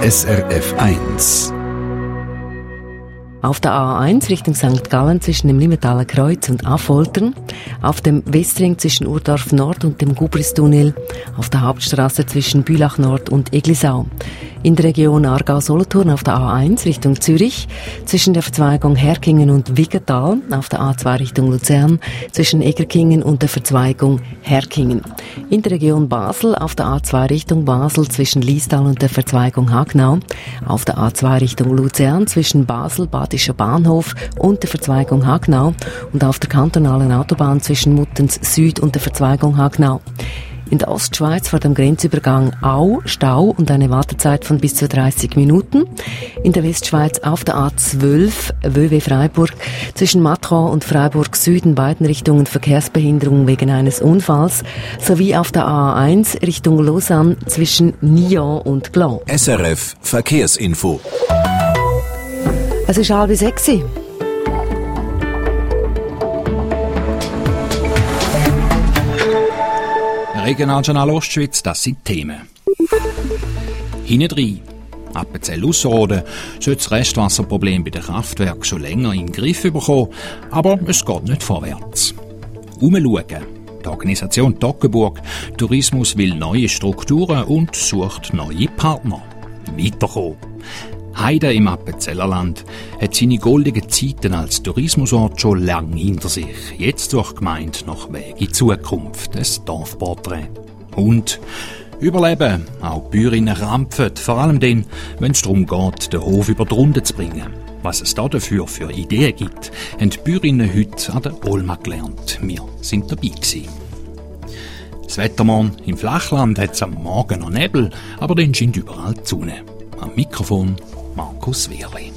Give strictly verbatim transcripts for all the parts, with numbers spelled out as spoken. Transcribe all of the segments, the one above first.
S R F eins. Auf der A eins Richtung Sankt Gallen zwischen dem Limmertaler Kreuz und Affoltern, auf dem Westring zwischen Urdorf Nord und dem Gubristunnel, auf der Hauptstraße zwischen Bülach Nord und Eglisau. In der Region Aargau-Solothurn auf der A eins Richtung Zürich, zwischen der Verzweigung Herkingen und Wiggertal, auf der A zwei Richtung Luzern, zwischen Egerkingen und der Verzweigung Herkingen. In der Region Basel auf der A zwei Richtung Basel zwischen Liestal und der Verzweigung Hagnau, auf der A zwei Richtung Luzern zwischen Basel, Badischer Bahnhof und der Verzweigung Hagnau und auf der kantonalen Autobahn zwischen Muttens Süd und der Verzweigung Hagnau. In der Ostschweiz vor dem Grenzübergang Au, Stau und eine Wartezeit von bis zu dreißig Minuten. In der Westschweiz auf der A zwölf, Wöwe-Freiburg, zwischen Matron und Freiburg Süden beiden Richtungen Verkehrsbehinderung wegen eines Unfalls, sowie auf der A eins Richtung Lausanne zwischen Nyon und Gland. S R F Verkehrsinfo. Es ist halb sechs. Regionaljournal Ostschweiz, das sind Themen. Hintendrein. Appenzell-Ausserrhoden sollte das Restwasserproblem bei den Kraftwerken schon länger in den Griff bekommen, aber es geht nicht vorwärts. Umschauen. Die Organisation Toggenburg Tourismus will neue Strukturen und sucht neue Partner. Weiterkommen. Heide im Appenzellerland hat seine goldenen Zeiten als Tourismusort schon lange hinter sich. Jetzt durch die Gemeinde nach Weg in die Zukunft, ein Dorfporträt. Und Überleben. Auch die Bäuerinnen rampfen, vor allem dann, wenn es darum geht, den Hof über die Runde zu bringen. Was es da dafür für Ideen gibt, haben die Bäuerinnen heute an der Olma gelernt. Wir sind dabei gewesen. Das Wettermann im Flachland hat es am Morgen noch Nebel, aber dann scheint überall die Sonne. Am Mikrofon Markus Wehrli.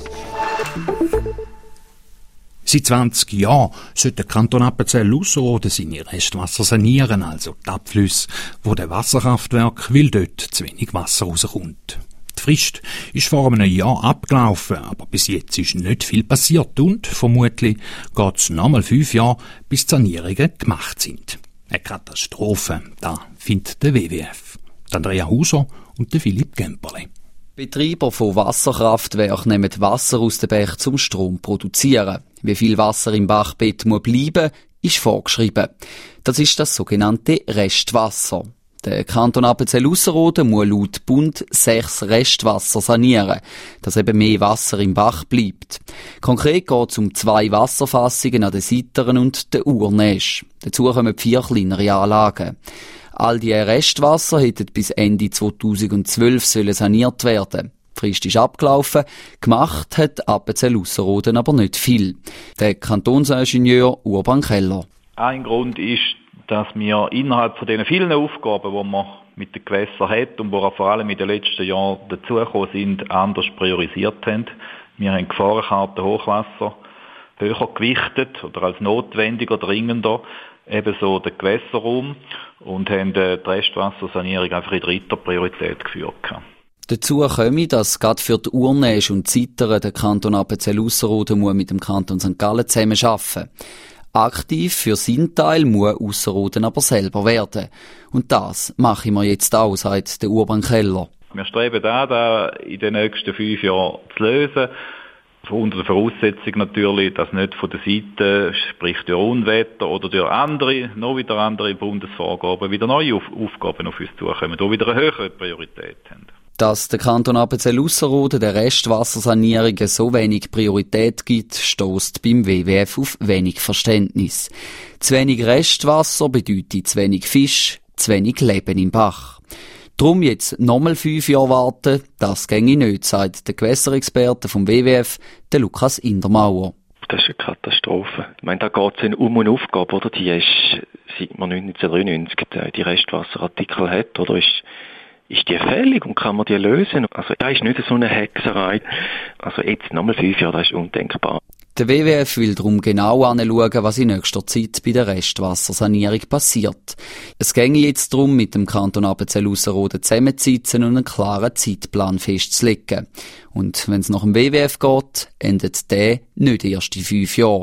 Seit zwanzig Jahren sollte der Kanton Appenzell-Ausserrhoden seine Restwasser sanieren, also die Abflüsse, wo der Wasserkraftwerk, weil dort zu wenig Wasser rauskommt. Die Frist ist vor einem Jahr abgelaufen, aber bis jetzt ist nicht viel passiert und vermutlich geht es nochmal fünf Jahre, bis die Sanierungen gemacht sind. Eine Katastrophe, da findet der W W F. Andrea Huser und der Philipp Gemperle. Betreiber von Wasserkraftwerken nehmen Wasser aus dem Bach zum Strom zu produzieren. Wie viel Wasser im Bachbett muss bleiben, ist vorgeschrieben. Das ist das sogenannte Restwasser. Der Kanton Appenzell-Ausserrhoden muss laut Bund sechs Restwasser sanieren, dass eben mehr Wasser im Bach bleibt. Konkret geht es um zwei Wasserfassungen an den Sittern und den Urnäsch. Dazu kommen vier kleinere Anlagen. All die Restwasser hätten bis Ende zweitausendzwölf sollen saniert werden. Die Frist ist abgelaufen. Gemacht hat Appenzell-Ausserrhoden aber nicht viel. Der Kantonsingenieur Urban Keller. Ein Grund ist, dass wir innerhalb von diesen vielen Aufgaben, die man mit den Gewässern hat und die vor allem in den letzten Jahren dazugekommen sind, anders priorisiert haben. Wir haben Gefahrenkarten Hochwasser höher gewichtet oder als notwendiger, dringender, ebenso den Gewässerraum und haben die Restwassersanierung einfach in dritter Priorität geführt. Dazu komme, dass gerade für die Urnäsch und Zittern der Kanton Appenzell-Ausserrhoden muss mit dem Kanton Sankt Gallen zusammenarbeiten. Aktiv für seinen Teil muss Ausserrhoden aber selber werden. Und das mache ich mir jetzt auch, sagt der Urban Keller. Wir streben an, das in den nächsten fünf Jahren zu lösen. Unter der Voraussetzung natürlich, dass nicht von der Seite, sprich durch Unwetter oder durch andere, noch wieder andere Bundesvorgaben, wieder neue Auf- Aufgaben auf uns zukommen, die wieder eine höhere Priorität haben. Dass der Kanton Appenzell-Ausserrhoden der Restwassersanierungen so wenig Priorität gibt, stösst beim W W F auf wenig Verständnis. Zu wenig Restwasser bedeutet zu wenig Fisch, zu wenig Leben im Bach. Drum jetzt nochmal fünf Jahre warten, das ginge nicht, sagt der Gewässerexperte vom W W F, der Lukas Indermauer. Das ist eine Katastrophe. Ich meine, da geht es um eine Aufgabe, oder? Die ist, seit man neunzehnhundertdreiundneunzig die Restwasserartikel hat, oder ist Ist die fällig und kann man die lösen? Also, das ist nicht so eine Hexerei. Also, jetzt nochmal fünf Jahre, das ist undenkbar. Der W W F will darum genau anschauen, was in nächster Zeit bei der Restwassersanierung passiert. Es ginge jetzt darum, mit dem Kanton Appenzell-Ausserrhoden zusammenzusitzen und einen klaren Zeitplan festzulegen. Und wenn es nach dem W W F geht, endet der nicht erst in fünf Jahren.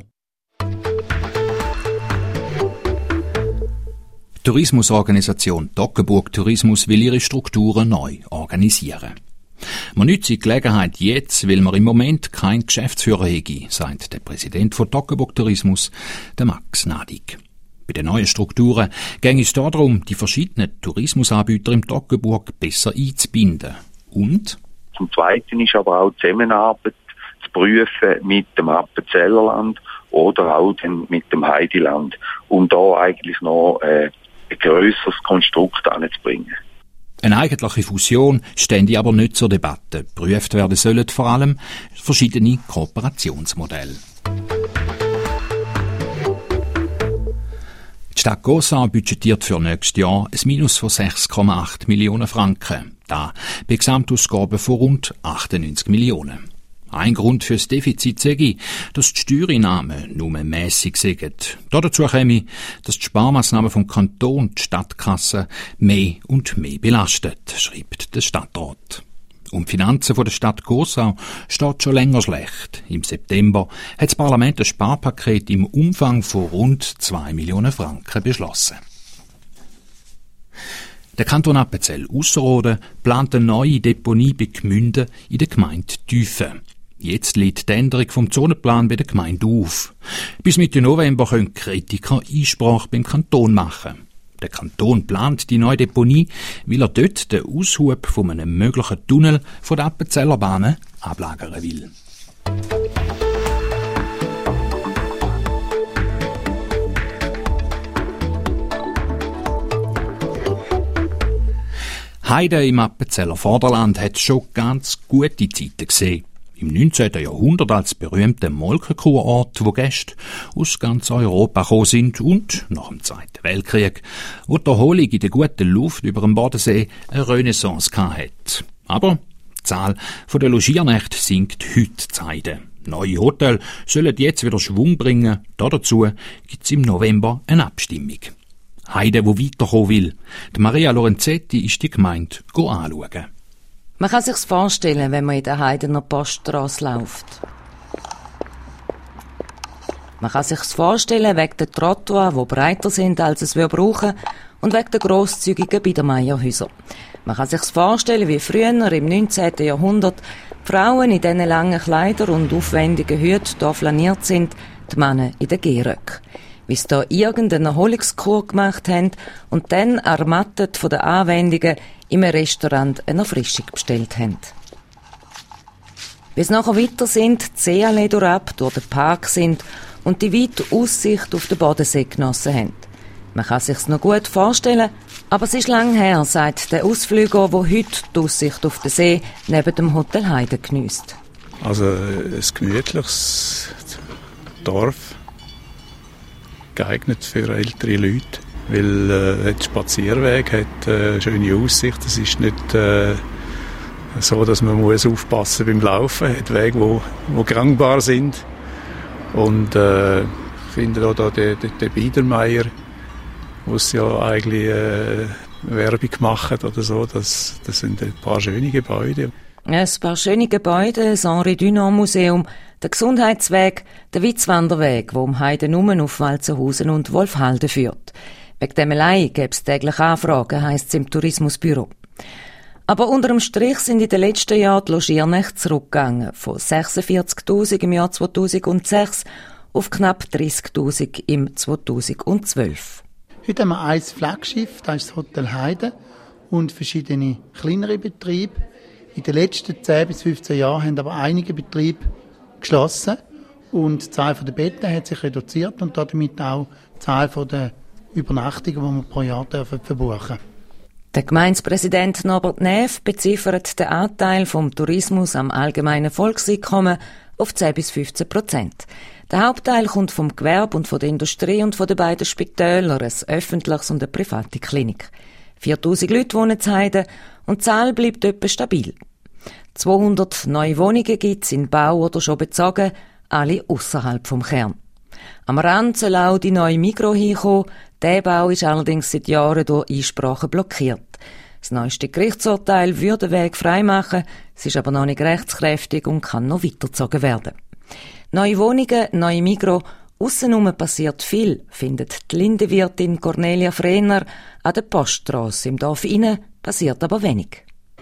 Die Tourismusorganisation Toggenburg Tourismus will ihre Strukturen neu organisieren. Man nützt die Gelegenheit jetzt, weil man im Moment keinen Geschäftsführer hätte, sagt der Präsident von Toggenburg Tourismus, der Max Nadig. Bei den neuen Strukturen ging es darum, die verschiedenen Tourismusanbieter im Toggenburg besser einzubinden. Und? Zum Zweiten ist aber auch die Zusammenarbeit zu prüfen mit dem Appenzellerland oder auch mit dem Heideland, um da eigentlich noch äh, ein grösseres Konstrukt anzubringen. Eine eigentliche Fusion stände aber nicht zur Debatte. Geprüft werden sollen vor allem verschiedene Kooperationsmodelle. Die Stadt Gossau budgetiert für nächstes Jahr ein Minus von sechs Komma acht Millionen Franken. Da bei Gesamtausgaben von rund achtundneunzig Millionen. Ein Grund für das Defizit sei, dass die Steuereinnahmen nur mässig sind. Dazu käme, dass die Sparmaßnahmen vom Kanton die Stadtkasse mehr und mehr belastet, schreibt der Stadtrat. Um die Finanzen der Stadt Gossau steht schon länger schlecht. Im September hat das Parlament ein Sparpaket im Umfang von rund zwei Millionen Franken beschlossen. Der Kanton Appenzell-Ausserrhoden plant eine neue Deponie bei Gmünden in der Gemeinde Tüfen. Jetzt liegt die Änderung vom Zonenplan bei der Gemeinde auf. Bis Mitte November können Kritiker Einsprache beim Kanton machen. Der Kanton plant die neue Deponie, weil er dort den Aushub von einem möglichen Tunnel von der Appenzeller Bahnen ablagern will. Heide im Appenzeller Vorderland hat schon ganz gute Zeiten gesehen. Im neunzehnten Jahrhundert als berühmter Molkenkurort, wo Gäste aus ganz Europa gekommen sind und nach dem Zweiten Weltkrieg, wo die Erholung in der guten Luft über dem Bodensee eine Renaissance hatte. Aber die Zahl der Logiernächte sinkt heute zu Heide. Neue Hotels sollen jetzt wieder Schwung bringen. Dazu gibt es im November eine Abstimmung. Heide, wo weiterkommen will. Die Maria Lorenzetti ist die Gemeinde anschauen. Man kann sich's vorstellen, wenn man in der Heidener Poststrasse läuft. Man kann sich's vorstellen wegen der Trottoirs, die breiter sind, als es wir brauchen, und wegen der grosszügigen Biedermeierhäuser. Man kann sich's vorstellen, wie früher im neunzehnten Jahrhundert die Frauen in diesen langen Kleidern und aufwendigen Hüten hier flaniert sind, die Männer in den Gehröcken. Wie sie da irgendeine Erholungskur gemacht haben und dann ermattet von den Anwendungen im Restaurant eine Erfrischung bestellt haben. Wie sie nachher weiter sind, die Seeallee durchab, durch den Park sind und die weite Aussicht auf den Bodensee genossen haben. Man kann sich's noch gut vorstellen, aber es ist lang her, seit der Ausflüger, der heute die Aussicht auf den See neben dem Hotel Heide geniesst. Also ein gemütliches Dorf, geeignet für ältere Leute, weil äh, der Spazierweg hat äh, eine schöne Aussicht. Es ist nicht äh, so, dass man muss aufpassen beim Laufen. Es hat Wege, wo, wo gangbar sind. Und äh, ich finde auch da den, den, den Biedermeier, wo es ja eigentlich äh, Werbung gemacht oder so, das, das sind ein paar schöne Gebäude. Ein paar schöne Gebäude, das Henri-Dunant-Museum, der Gesundheitsweg, der Witzwanderweg, der um Heide herum auf Walzenhausen und Wolfhalden führt. Wegen dem allein gäbe es täglich Anfragen, heisst es im Tourismusbüro. Aber unter dem Strich sind in den letzten Jahren die Logiernächte zurückgegangen, von sechsundvierzigtausend im Jahr zweitausendsechs auf knapp dreißigtausend im zweitausendzwölf. Heute haben wir ein Flaggschiff, das ist das Hotel Heide, und verschiedene kleinere Betriebe. In den letzten zehn bis fünfzehn Jahren haben aber einige Betriebe geschlossen und die Zahl der Betten hat sich reduziert und damit auch die Zahl der Übernachtungen, die wir pro Jahr dürfen verbuchen. Der Gemeindepräsident Norbert Neff beziffert den Anteil vom Tourismus am allgemeinen Volkseinkommen auf zehn bis fünfzehn Prozent. Der Hauptteil kommt vom Gewerbe und von der Industrie und von den beiden Spitälern, ein öffentliches und eine private Klinik. viertausend Leute wohnen in Heide und die Zahl bleibt etwa stabil. zweihundert neue Wohnungen gibt es in Bau oder schon bezogen, alle ausserhalb vom Kern. Am Rand soll auch die neue Migros hinkommen. Der Bau ist allerdings seit Jahren durch Einsprachen blockiert. Das neueste Gerichtsurteil würde den Weg freimachen, es ist aber noch nicht rechtskräftig und kann noch weitergezogen werden. Neue Wohnungen, neue Migros, aussenrum passiert viel, findet die Lindenwirtin Cornelia Frehner an der Poststrasse. Im Dorf innen passiert aber wenig.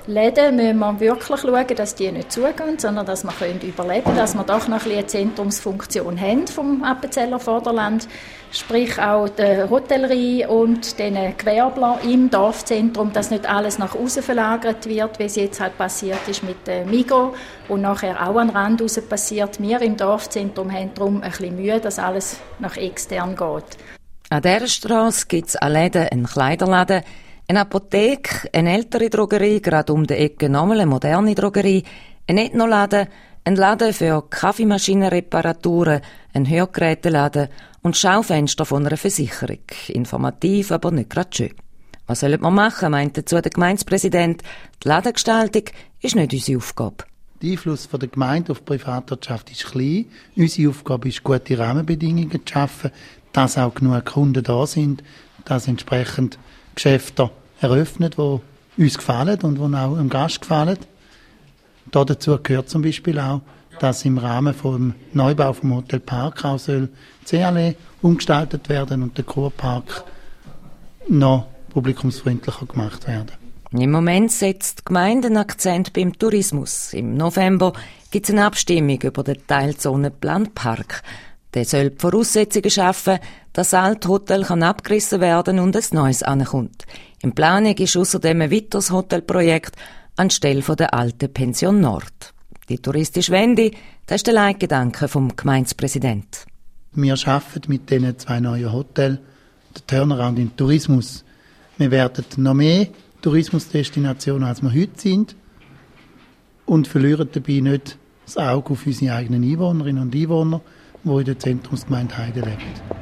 Läden müssen wir wirklich schauen, dass die nicht zugehen, sondern dass wir überleben können, dass wir doch noch ein bisschen eine Zentrumsfunktion haben vom Appenzeller Vorderland. Sprich auch die Hotellerie und den Gewerbler im Dorfzentrum, dass nicht alles nach außen verlagert wird, wie es jetzt halt passiert ist mit dem Migros und nachher auch an den Rand raus passiert. Wir im Dorfzentrum haben darum ein bisschen Mühe, dass alles nach extern geht. An dieser Strasse gibt es eine Läden, einen Kleiderladen, eine Apotheke, eine ältere Drogerie, gerade um die Ecke nochmal eine moderne Drogerie, ein Ethnoladen, ein Laden für Kaffeemaschinenreparaturen, ein Hörgeräteladen und Schaufenster von einer Versicherung. Informativ, aber nicht gerade schön. Was sollen wir machen, meint dazu der Gemeindepräsident. Die Ladengestaltung ist nicht unsere Aufgabe. Der Einfluss der Gemeinde auf die Privatwirtschaft ist klein. Unsere Aufgabe ist, gute Rahmenbedingungen zu schaffen, dass auch genug Kunden da sind, dass entsprechend Geschäfte eröffnet, die uns gefallen und die auch dem Gast gefallen. Da dazu gehört zum Beispiel auch, dass im Rahmen des Neubaus vom Hotel Park auch soll die Allee umgestaltet werden und der Kurpark noch publikumsfreundlicher gemacht werden. Im Moment setzt die Gemeinde einen Akzent beim Tourismus. Im November gibt es eine Abstimmung über den Teilzonenplan Park. Der soll die Voraussetzungen schaffen, dass das alte Hotel abgerissen werden und ein neues ankommt. In Planung ist außerdem ein weiteres Hotelprojekt anstelle der alten Pension Nord. Die touristische Wende, das ist der Leitgedanke vom Gemeindepräsidenten. Wir arbeiten mit diesen zwei neuen Hotels den Turnaround im Tourismus. Wir werden noch mehr Tourismusdestinationen, als wir heute sind, und verlieren dabei nicht das Auge auf unsere eigenen Einwohnerinnen und Einwohner, die in der Zentrumsgemeinde Heide leben.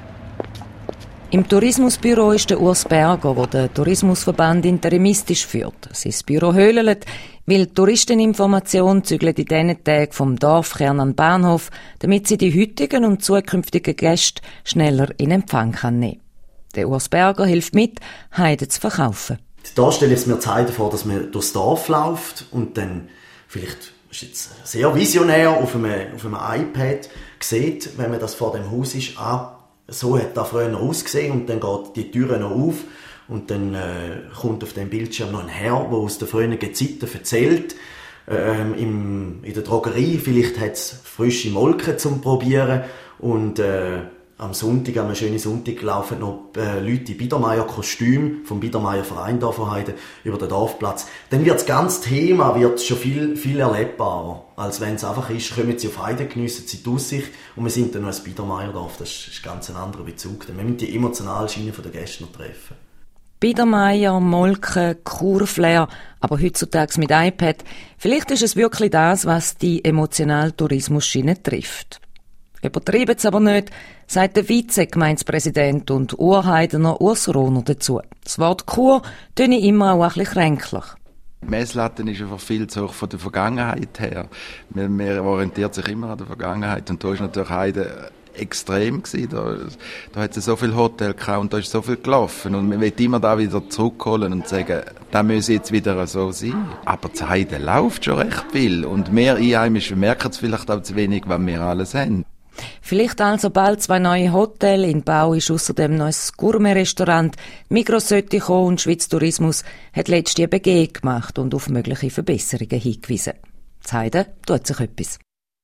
Im Tourismusbüro ist der Urs Berger, der den Tourismusverband interimistisch führt. Sein Büro höhlelt, weil die Touristeninformation zügelt in diesen Tagen vom Dorfkern an den Bahnhof, damit sie die heutigen und zukünftigen Gäste schneller in Empfang kann nehmen. Der Urs Berger hilft mit, Heide zu verkaufen. Da stelle ich mir die Heide vor, dass man durchs Dorf läuft und dann vielleicht, das ist jetzt sehr visionär, auf einem, auf einem iPad sieht, wenn man das vor dem Haus ist, ah, so hat das früher ausgesehen, und dann geht die Tür noch auf und dann äh, kommt auf dem Bildschirm noch ein Herr, der aus den früheren Zeiten erzählt, ähm, im, in der Drogerie, vielleicht hat es frische Molke zum Probieren, und äh, am Sonntag, am schönen Sonntag, laufen noch äh, Leute in Biedermeier-Kostüm vom Biedermeier Verein da von Heide über den Dorfplatz. Dann wird das ganze Thema wird schon viel, viel erlebbarer, als wenn es einfach ist, kommen sie auf Heide, geniessen sie die Aussicht und wir sind dann noch ein Biedermeier-Dorf. Das ist ganz ein anderer Bezug. Wir müssen die emotionale Schiene der Gäste noch treffen. Biedermeier, Molke, Kurflair, aber heutzutage mit iPad. Vielleicht ist es wirklich das, was die emotionale Tourismusschiene trifft. Übertreiben es aber nicht, sagt der Vize-Gemeindepräsident und Urheidener Urs Rohner dazu. Das Wort Kur töne ich immer auch ein bisschen kränklich. Die Messlatte ist einfach viel zu hoch von der Vergangenheit her. Man, man orientiert sich immer an der Vergangenheit, und da ist natürlich Heide extrem gewesen. Da, da hat es so viele Hotels gehabt und da ist so viel gelaufen, und man will immer da wieder zurückholen und sagen, da muss jetzt wieder so sein. Aber die Heide läuft schon recht viel, und wir Einheimischen merken es vielleicht auch zu wenig, was wir alles haben. Vielleicht also bald zwei neue Hotels. In Bau ist außerdem noch ein Gourmet-Restaurant. Migros sollte kommen, und Schweiz Tourismus hat letzte B G gemacht und auf mögliche Verbesserungen hingewiesen. Zu Heide tut sich etwas.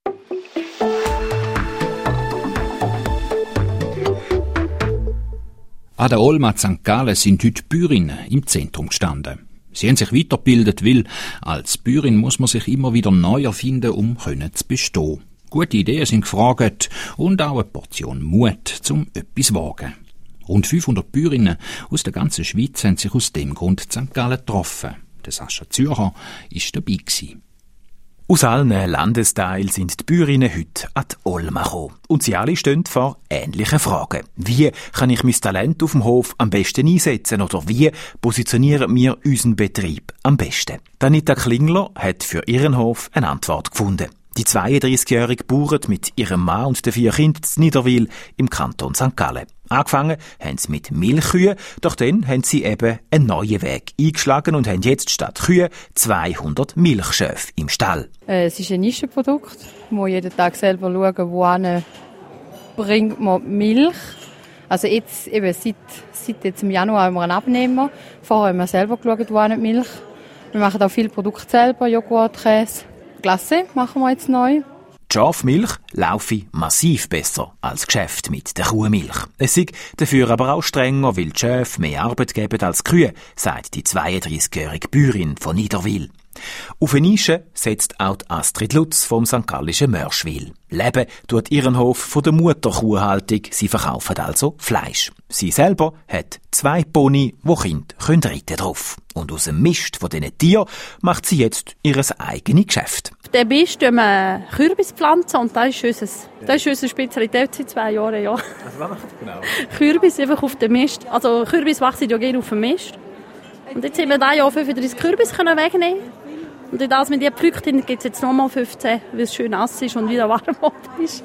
An der Olma Sankt Gallen sind heute Bäuerinnen im Zentrum gestanden. Sie haben sich weitergebildet, weil als Bäuerin muss man sich immer wieder neu erfinden, um können zu bestehen. Gute Ideen sind gefragt und auch eine Portion Mut zum etwas wagen. Rund fünfhundert Bäuerinnen aus der ganzen Schweiz haben sich aus dem Grund in Sankt Gallen getroffen. Der Sascha Zürcher war dabei gewesen. Aus allen Landesteilen sind die Bäuerinnen heute an die Olma gekommen. Und sie alle stehen vor ähnlichen Fragen. Wie kann ich mein Talent auf dem Hof am besten einsetzen? Oder wie positionieren wir unseren Betrieb am besten? Anita Klingler hat für ihren Hof eine Antwort gefunden. Die zweiunddreißigjährige bauert mit ihrem Mann und den vier Kindern in Niederwil im Kanton Sankt Gallen. Angefangen haben sie mit Milchkühen, doch dann haben sie eben einen neuen Weg eingeschlagen und haben jetzt statt Kühe zweihundert Milchschöfe im Stall. Es ist ein Nischenprodukt. Man muss jeden Tag selber schauen, wohin bringt man Milch. Also jetzt, eben seit, seit jetzt im Januar haben wir einen Abnehmer. Vorher haben wir selber geschaut, wohin die Milch Wir machen auch viele Produkte selber, Joghurt, Käse. Glacé machen wir jetzt neu. Die Schafmilch laufe massiv besser als Geschäft mit der Kuhmilch. Es sei dafür aber auch strenger, weil die Schäfe mehr Arbeit geben als die Kühe, sagt die zweiunddreißigjährige Bäuerin von Niederwil. Auf eine Nische setzt auch die Astrid Lutz vom Sankt Gallischen Mörschwil. Leben tut ihren Hof von der Mutterkuhhaltung. Sie verkaufen also Fleisch. Sie selber hat zwei Pony, wo Kinder können reiten drauf. Und aus dem Mist von diesen Tieren macht sie jetzt ihr eigenes Geschäft. Auf dem Mist pflanzen wir Kürbis pflanzen und das ist unser, das ist unsere Spezialität seit zwei Jahren. Ja. Also was macht ihr genau? Kürbis einfach auf dem Mist. Also Kürbis wachsen ja gerne auf dem Mist. Und jetzt haben wir dieses Jahr fünfunddreißig Kürbis wegnehmen. Und in das mit ihr gepflückt gibt es jetzt nochmal fünfzehn, weil es schön nass ist und wieder warm ist.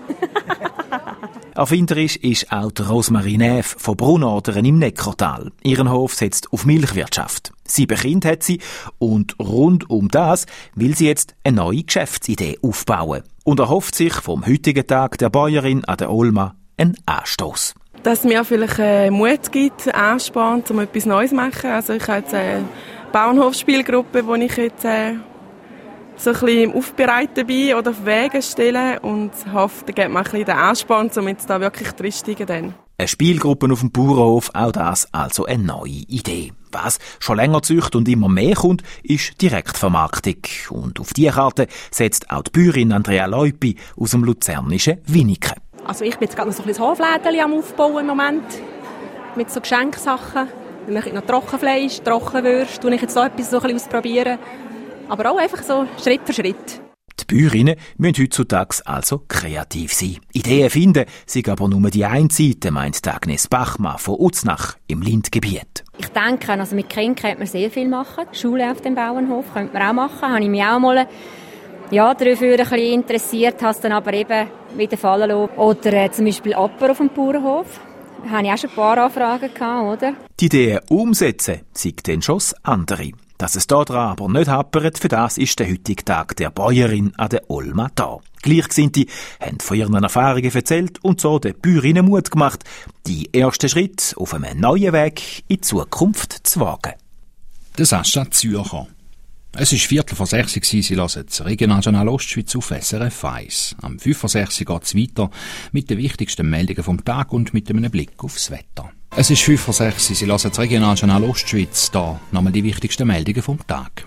Erfinderisch ist auch Rosemarie Neff von Brunordern im Neckartal. Ihren Hof setzt auf Milchwirtschaft. Sieben Kinder hat sie und rund um das will sie jetzt eine neue Geschäftsidee aufbauen und erhofft sich vom heutigen Tag der Bäuerin an der Olma einen Anstoß. Dass mir vielleicht äh, Mut gibt, anspornt, um etwas Neues zu machen. Also ich habe jetzt eine Bauernhofspielgruppe, wo ich jetzt äh, so ein bisschen im Aufbereiten bin oder auf Wege stelle und hoffe, da gibt mir ein bisschen den Ansporn, um jetzt da wirklich drinsteigen dann. Eine Spielgruppe auf dem Bauernhof, auch das also eine neue Idee. Was schon länger zücht und immer mehr kommt, ist Direktvermarktung. Und auf diese Karte setzt auch die Bäuerin Andrea Leupi aus dem luzernischen Winiken. Also ich bin jetzt gerade noch so ein bisschen Hoflädchen am Aufbauen im Moment, mit so Geschenksachen. Dann mache ich noch Trockenfleisch, Trockenwürste, tue ich jetzt da etwas so ein bisschen ausprobieren. Aber auch einfach so Schritt für Schritt. Die Bäuerinnen müssen heutzutage also kreativ sein. Ideen finden sind aber nur die eine Seite, meint Agnes Bachmann von Uznach im Lindgebiet. Ich denke, also mit Kindern könnte man sehr viel machen. Schule auf dem Bauernhof könnte man auch machen. Habe ich mich auch mal ja, dafür ein bisschen interessiert, habe es dann aber eben wieder fallen lassen. Oder äh, zum Beispiel Aper auf dem Bauernhof. Da hatte ich auch schon ein paar Anfragen gehabt, oder? Die Ideen umsetzen, sind dann schon das andere. Dass es daran aber nicht hapert, für das ist der heutige Tag der Bäuerin an der Olma da. Gleichgesinnte haben von ihren Erfahrungen erzählt und so den Bäuerinnen Mut gemacht, die ersten Schritt auf einem neuen Weg in die Zukunft zu wagen. Das Sascha Zürcher. Es war Viertel vor sechs, Sie hören das Regionaljournal Ostschweiz auf S R F eins. Am fünf vor sechs geht es weiter mit den wichtigsten Meldungen vom Tag und mit einem Blick aufs Wetter. Es ist fünf vor sechs, Sie hören das Regionaljournal Ostschweiz, da nochmal die wichtigsten Meldungen vom Tag.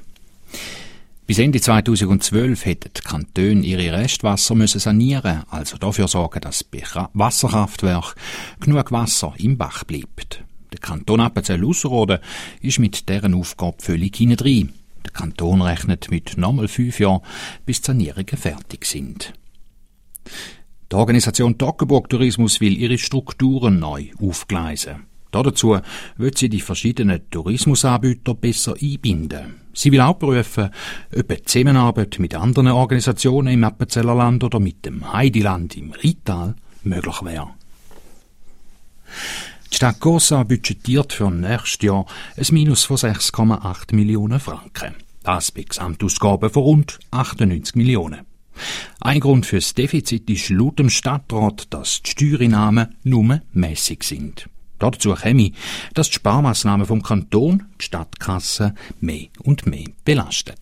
Bis Ende zweitausendzwölf hätten die Kantone ihre Restwasser müssen sanieren, also dafür sorgen, dass bei Wasserkraftwerken genug Wasser im Bach bleibt. Der Kanton Appenzell-Ausserrhoden ist mit deren Aufgabe völlig hinein. Der Kanton rechnet mit nochmal fünf Jahren, bis die Sanierungen fertig sind. Die Organisation Toggenburg Tourismus will ihre Strukturen neu aufgleisen. Dazu will sie die verschiedenen Tourismusanbieter besser einbinden. Sie will auch prüfen, ob eine Zusammenarbeit mit anderen Organisationen im Appenzellerland oder mit dem Heidiland im Rital möglich wäre. Die Stadt Gossa budgetiert für nächstes Jahr ein Minus von sechs Komma acht Millionen Franken. Das bei Gesamtausgaben von rund achtundneunzig Millionen. Ein Grund fürs Defizit ist laut dem Stadtrat, dass die Steuereinnahmen nur mässig sind. Dazu käme, dass die Sparmaßnahmen vom Kanton die Stadtkasse mehr und mehr belastet.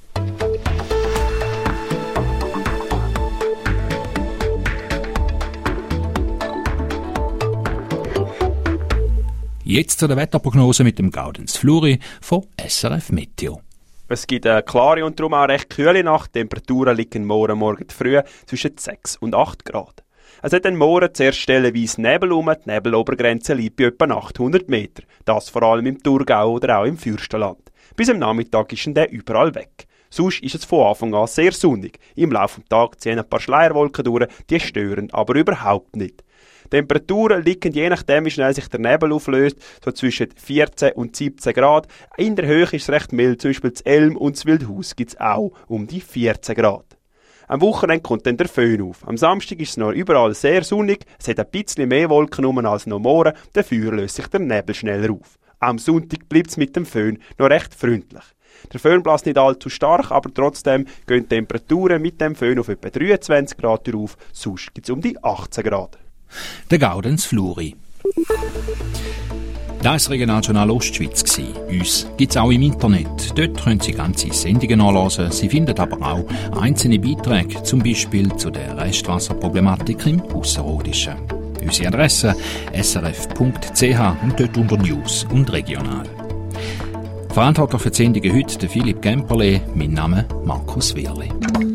Jetzt zu der Wetterprognose mit dem Gaudenz Fluri von S R F Meteo. Es gibt eine klare und darum auch recht kühle Nacht. Die Temperaturen liegen morgen morgen früh zwischen sechs und acht Grad. Es hat dann morgen zuerst stellenweise Nebel um. Die Nebelobergrenze liegt bei etwa achthundert Meter. Das vor allem im Thurgau oder auch im Fürstenland. Bis am Nachmittag ist der überall weg. Sonst ist es von Anfang an sehr sonnig. Im Laufe des Tages ziehen ein paar Schleierwolken durch, die stören aber überhaupt nicht. Temperaturen liegen je nachdem, wie schnell sich der Nebel auflöst, so zwischen vierzehn und siebzehn Grad. In der Höhe ist es recht mild, zum Beispiel zu Elm und zu Wildhaus gibt es auch um die vierzehn Grad. Am Wochenende kommt dann der Föhn auf. Am Samstag ist es noch überall sehr sonnig, es hat ein bisschen mehr Wolken um als noch morgen, dafür löst sich der Nebel schneller auf. Am Sonntag bleibt es mit dem Föhn noch recht freundlich. Der Föhn bläst nicht allzu stark, aber trotzdem gehen die Temperaturen mit dem Föhn auf etwa dreiundzwanzig Grad auf, sonst gibt es um die achtzehn Grad. Der Gaudenz Fluri. Das war Regionaljournal Ostschweiz. Uns gibt es auch im Internet. Dort können Sie ganze Sendungen nachlesen. Sie finden aber auch einzelne Beiträge, zum Beispiel zu der Restwasserproblematik im Ausserrhodischen. Unsere Adresse s r f punkt c h und dort unter News und Regional. Verantwortlich für die Sendungen heute der Philipp Gemperle, mein Name Markus Wehrli.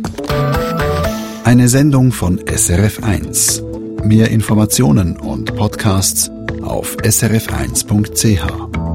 Eine Sendung von S R F eins. Mehr Informationen und Podcasts auf s r f eins punkt c h.